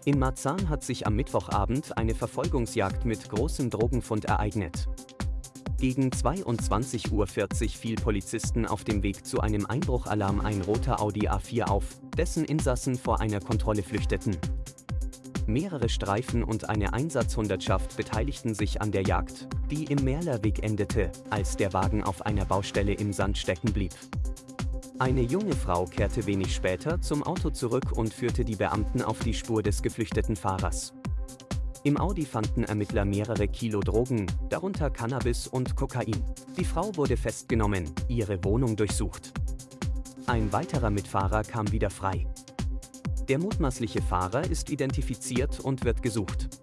In Marzahn hat sich am Mittwochabend eine Verfolgungsjagd mit großem Drogenfund ereignet. Gegen 22:40 Uhr fiel Polizisten auf dem Weg zu einem Einbruchalarm ein roter Audi A4 auf, dessen Insassen vor einer Kontrolle flüchteten. Mehrere Streifen und eine Einsatzhundertschaft beteiligten sich an der Jagd, die im Mählerweg endete, als der Wagen auf einer Baustelle im Sand stecken blieb. Eine junge Frau kehrte wenig später zum Auto zurück und führte die Beamten auf die Spur des geflüchteten Fahrers. Im Audi fanden Ermittler mehrere Kilo Drogen, darunter Cannabis und Kokain. Die Frau wurde festgenommen, ihre Wohnung durchsucht. Ein weiterer Mitfahrer kam wieder frei. Der mutmaßliche Fahrer ist identifiziert und wird gesucht.